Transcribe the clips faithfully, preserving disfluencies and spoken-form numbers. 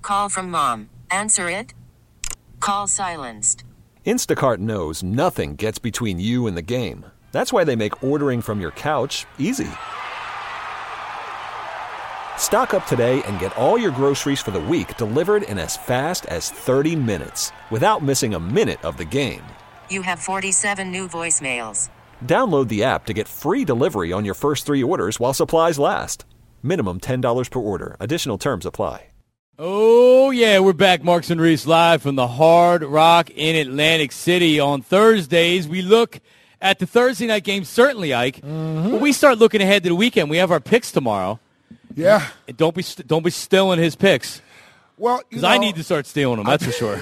call from mom. Answer it. Call silenced. Instacart knows nothing gets between you and the game. That's why they make ordering from your couch easy. Stock up today and get all your groceries for the week delivered in as fast as thirty minutes without missing a minute of the game. You have forty-seven new voicemails. Download the app to get free delivery on your first three orders while supplies last. Minimum ten dollars per order. Additional terms apply. Oh, yeah, we're back. Marks and Reese live from the Hard Rock in Atlantic City. On Thursdays, we look at the Thursday night game, certainly, Ike. Mm-hmm. But we start looking ahead to the weekend. We have our picks tomorrow. Yeah. And don't be don't be stealing his picks. Well, because I need to start stealing them, that's for sure.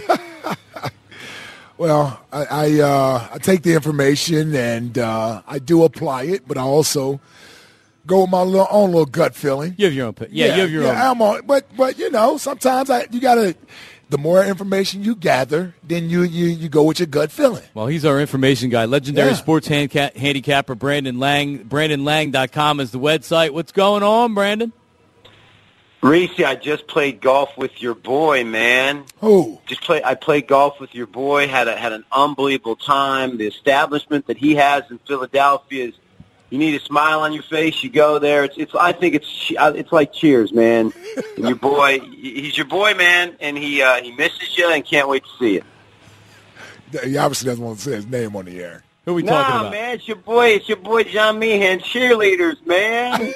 Well, I I, uh, I take the information and uh, I do apply it, but I also go with my little, own little gut feeling. You have your own pick. Yeah, yeah, you have your yeah, own. I'm on, but but you know, sometimes I you gotta. The more information you gather, then you you you go with your gut feeling. Well, he's our information guy. Legendary yeah. sports handca- handicapper Brandon Lang. Brandon Lang dot com is the website. What's going on, Brandon? Reese, I just played golf with your boy, man. Who? Just play. I played golf with your boy. Had a, had an unbelievable time. The establishment that he has in Philadelphia is. You need a smile on your face. You go there. It's. It's. I think it's. It's like Cheers, man. And your boy. He's your boy, man, and he uh, he misses you and can't wait to see you. He obviously doesn't want to say his name on the air. Who are we nah, talking about? man, it's your boy. It's your boy John Meehan. Cheerleaders, man.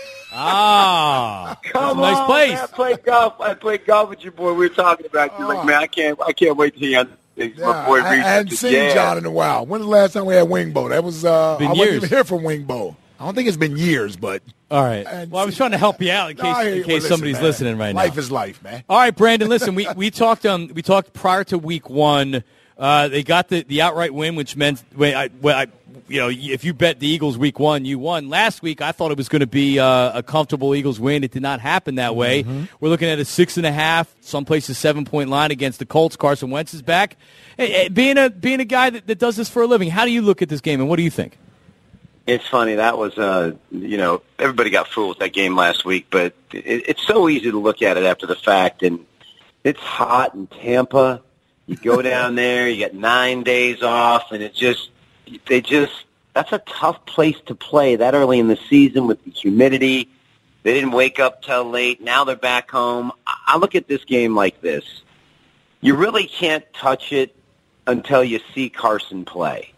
Ah, come nice on, place. Man. I played golf. I played golf with your boy. We were talking about you. Oh. Like, man, I can't. I can't wait to hear you. Yeah, my boy I, I hadn't seen jazz. John in a while. When was the last time we had Wingbo? That was. Uh, Been I years. wasn't even here from Wingbo. I don't think it's been years, but. All right. I Well, I was trying to help you out in No, case I hear in you. case Well, listen, somebody's man. listening right life now. Life is life, man. All right, Brandon. Listen, we we talked um we talked prior to week one. Uh, they got the, the outright win, which meant well, I, well, I, you know, if you bet the Eagles week one, you won. Last week, I thought it was going to be uh, a comfortable Eagles win. It did not happen that way. Mm-hmm. We're looking at a six and a half, some places seven point line against the Colts. Carson Wentz is back. Hey, hey, being a being a guy that, that does this for a living, how do you look at this game, and what do you think? It's funny. That was, uh, you know, everybody got fooled with that game last week, but it, it's so easy to look at it after the fact. And it's hot in Tampa. You go down there, you get nine days off, and it just, they just, that's a tough place to play that early in the season with the humidity. They didn't wake up till late. Now they're back home. I look at this game like this. You really can't touch it until you see Carson play.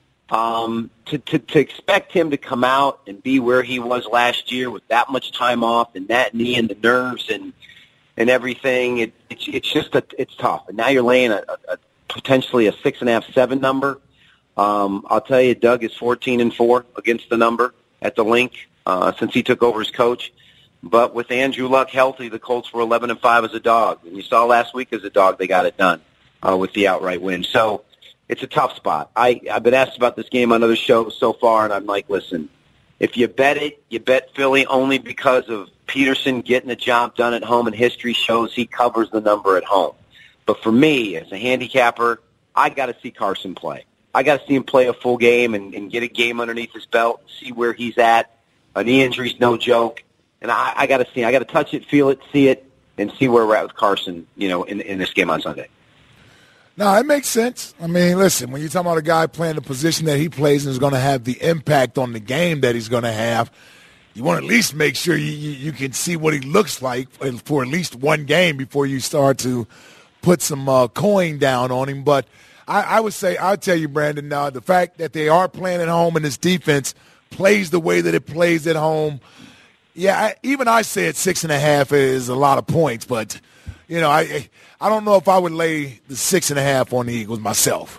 Um, to, to, to expect him to come out and be where he was last year with that much time off and that knee and the nerves and and everything, it, it's it's just a, it's tough. And now you're laying a, a potentially a six and a half, seven number. Um, I'll tell you, Doug is fourteen and four against the number at the link uh, since he took over as coach. But with Andrew Luck healthy, the Colts were eleven and five as a dog. And you saw last week as a dog, they got it done uh, with the outright win. So. It's a tough spot. I, I've been asked about this game on other shows so far, and I'm like, listen, if you bet it, you bet Philly only because of Peterson getting the job done at home, and history shows he covers the number at home. But for me, as a handicapper, I got to see Carson play. I got to see him play a full game and, and get a game underneath his belt, see where he's at. A knee injury's no joke. And I, I got to see I got to touch it, feel it, see it, and see where we're at with Carson, you know, in, in this game on Sunday. No, it makes sense. I mean, listen, when you're talking about a guy playing the position that he plays and is going to have the impact on the game that he's going to have, you want to at least make sure you, you, you can see what he looks like for at least one game before you start to put some uh, coin down on him. But I, I would say, I'll tell you, Brandon, uh, the fact that they are playing at home and this defense plays the way that it plays at home, yeah, I, even I said six and a half is a lot of points, but – You know, I I don't know if I would lay the six and a half on the Eagles myself.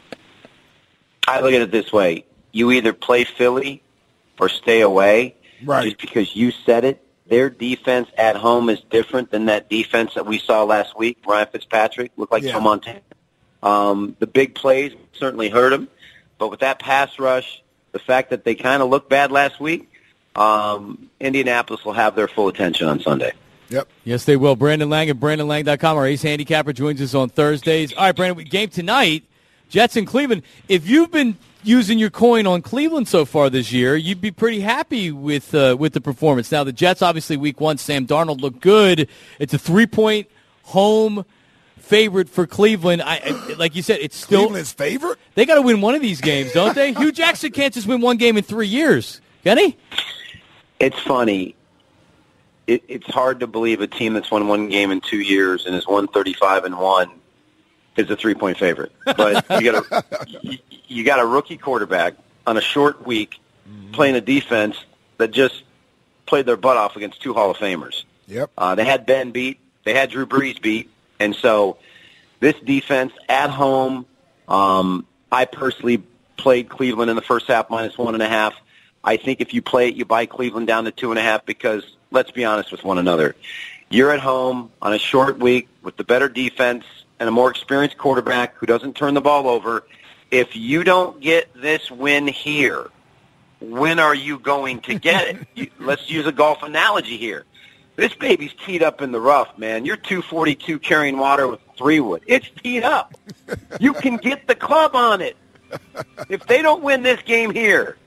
I look at it this way. You either play Philly or stay away. Right. Just because you said it. Their defense at home is different than that defense that we saw last week. Ryan Fitzpatrick looked like yeah. Joe Montana. Um, the big plays certainly hurt him. But with that pass rush, the fact that they kind of looked bad last week, um, Indianapolis will have their full attention on Sunday. Yep. Yes, they will. Brandon Lang at Brandon Lang dot com. Our ace handicapper joins us on Thursdays. All right, Brandon, game tonight, Jets in Cleveland. If you've been using your coin on Cleveland so far this year, you'd be pretty happy with uh, with the performance. Now, the Jets, obviously, week one, Sam Darnold looked good. It's a three-point home favorite for Cleveland. I, I like you said, it's still Cleveland's favorite. They got to win one of these games, don't they? Hugh Jackson can't just win one game in three years, can he? It's funny. It, it's hard to believe a team that's won one game in two years and is one thirty-five and one is a three-point favorite. But you got a you, you got a rookie quarterback on a short week playing a defense that just played their butt off against two Hall of Famers. Yep. Uh, they had Ben beat. They had Drew Brees beat. And so this defense at home, um, I personally played Cleveland in the first half minus one and a half. I think if you play it, you buy Cleveland down to two and a half because let's be honest with one another. You're at home on a short week with the better defense and a more experienced quarterback who doesn't turn the ball over. If you don't get this win here, when are you going to get it? You, let's use a golf analogy here. This baby's teed up in the rough, man. You're two forty-two carrying water with three wood. It's teed up. You can get the club on it. If they don't win this game here,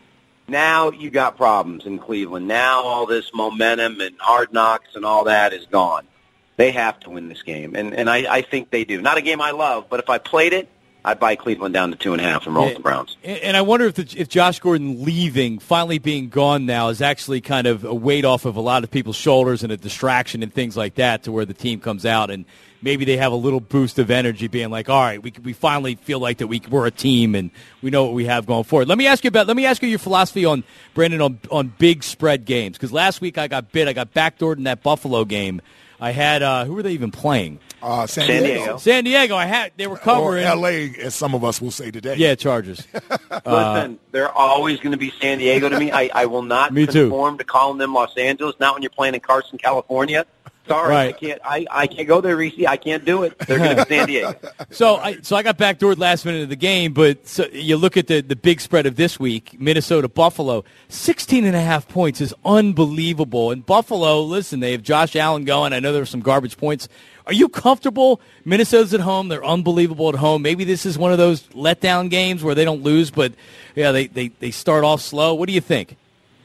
now you got problems in Cleveland. Now all this momentum and hard knocks and all that is gone. They have to win this game, and, and I, I think they do. Not a game I love, but if I played it, I'd buy Cleveland down to two and a half and roll yeah, with the Browns. And I wonder if the, if Josh Gordon leaving, finally being gone now, is actually kind of a weight off of a lot of people's shoulders and a distraction and things like that to where the team comes out and maybe they have a little boost of energy being like, all right, we we finally feel like that we, we're a team and we know what we have going forward. Let me ask you about, let me ask you your philosophy on, Brandon, on, on big spread games. Because last week I got bit. I got backdoored in that Buffalo game. I had, uh, who were they even playing? Uh, San, San Diego. Diego. San Diego. I had, they were covering. Or L A, as some of us will say today. Yeah, Chargers. Listen, uh, they're always going to be San Diego to me. I, I will not me conform too. to calling them Los Angeles, not when you're playing in Carson, California. Sorry, right. I can't. I, I can't go there, Reese. I can't do it. They're going to be San Diego. So I so I got backdoored last minute of the game, but so you look at the, the big spread of this week, Minnesota Buffalo, sixteen and a half points is unbelievable. And Buffalo, listen, they have Josh Allen going. I know there were some garbage points. Are you comfortable? Minnesota's at home. They're unbelievable at home. Maybe this is one of those letdown games where they don't lose, but yeah, they, they, they start off slow. What do you think?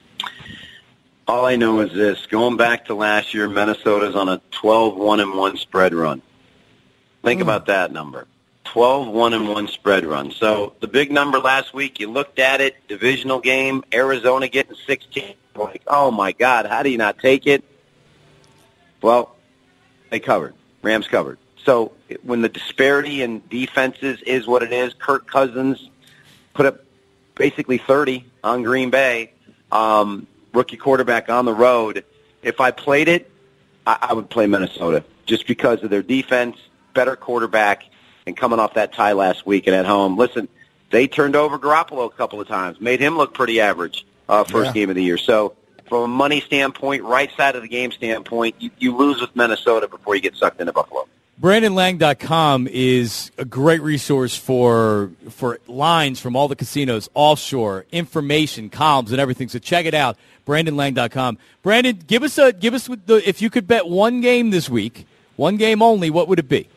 All I know is this. Going back to last year, Minnesota's on a twelve one and one spread run. Think mm. about that number. twelve one and one spread run. So the big number last week, you looked at it, divisional game, Arizona getting sixteen. Like, oh, my God, how do you not take it? Well, they covered. Rams covered. So when the disparity in defenses is what it is, Kirk Cousins put up basically thirty on Green Bay. Um rookie quarterback on the road. If I played it, I, I would play Minnesota just because of their defense, better quarterback, and coming off that tie last week and at home. Listen, they turned over Garoppolo a couple of times, made him look pretty average uh, first yeah. game of the year. So from a money standpoint, right side of the game standpoint, you, you lose with Minnesota before you get sucked into Buffalo. Brandon Lang dot com is a great resource for for lines from all the casinos, offshore, information, columns, and everything. So check it out, Brandon Lang dot com. Brandon, give us a give us the if you could bet one game this week, one game only, what would it be?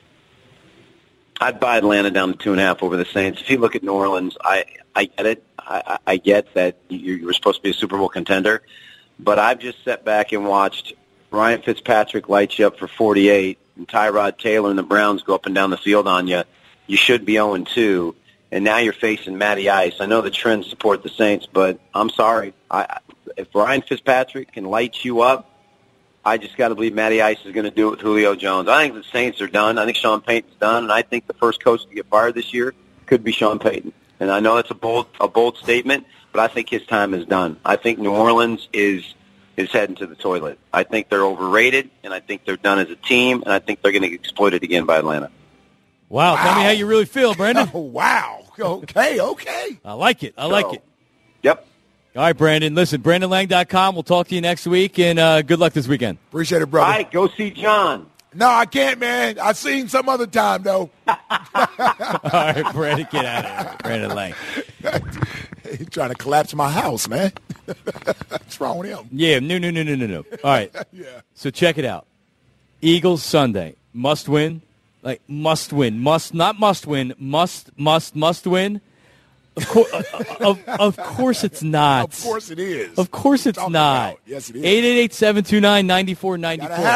I'd buy Atlanta down to two and a half over the Saints. If you look at New Orleans, I I get it. I, I get that you, you were supposed to be a Super Bowl contender, but I've just sat back and watched Ryan Fitzpatrick light you up for forty-eight. And Tyrod Taylor and the Browns go up and down the field on you, you should be oh and two, and now you're facing Matty Ice. I know the trends support the Saints, but I'm sorry. I, if Ryan Fitzpatrick can light you up, I just got to believe Matty Ice is going to do it with Julio Jones. I think the Saints are done. I think Sean Payton's done, and I think the first coach to get fired this year could be Sean Payton. And I know that's a bold, a bold statement, but I think his time is done. I think New Orleans is is heading to the toilet. I think they're overrated, and I think they're done as a team, and I think they're going to get exploited again by Atlanta. Wow. wow. Tell me how you really feel, Brandon. Oh, wow. Okay, okay. I like it. I like so, it. Yep. All right, Brandon. Listen, Brandon Lang dot com. We'll talk to you next week, and uh, good luck this weekend. Appreciate it, brother. All right, go see John. No, I can't, man. I've seen some other time, though. All right, Brandon, get out of here. Brandon Lang. He's trying to collapse my house, man. What's wrong with him? Yeah, no, no, no, no, no, no. All right. yeah. So check it out. Eagles Sunday. Must win. Like, must win. Must, not must win. Must, must, must win. Of, co- uh, of, of course it's not. Of course it is. Of course it's Talk not. about. Yes, it is. eight eight eight, seven two nine, nine four nine four. Gotta have it.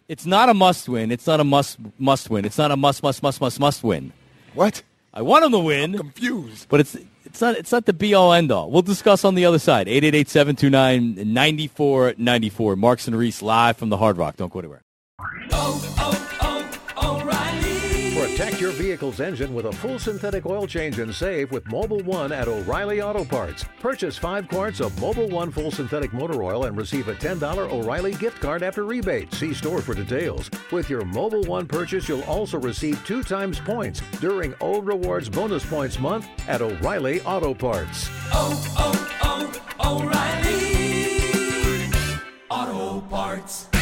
It's not a must-win. It's not a must must win. It's not a must must must must must win. What? I want them to win. I'm confused. But it's it's not it's not the be-all end-all. We'll discuss on the other side. eight eight eight, seven two nine, nine four nine four. Marks and Reese live from the Hard Rock. Don't go anywhere. Oh, oh, oh, O'Reilly. Protect your vehicle's engine with a full synthetic oil change and save with Mobil one at O'Reilly Auto Parts. Purchase five quarts of Mobil one full synthetic motor oil and receive a ten dollars O'Reilly gift card after rebate. See store for details. With your Mobil one purchase, you'll also receive two times points during O Rewards Bonus Points Month at O'Reilly Auto Parts. Oh, oh, oh, O'Reilly Auto Parts.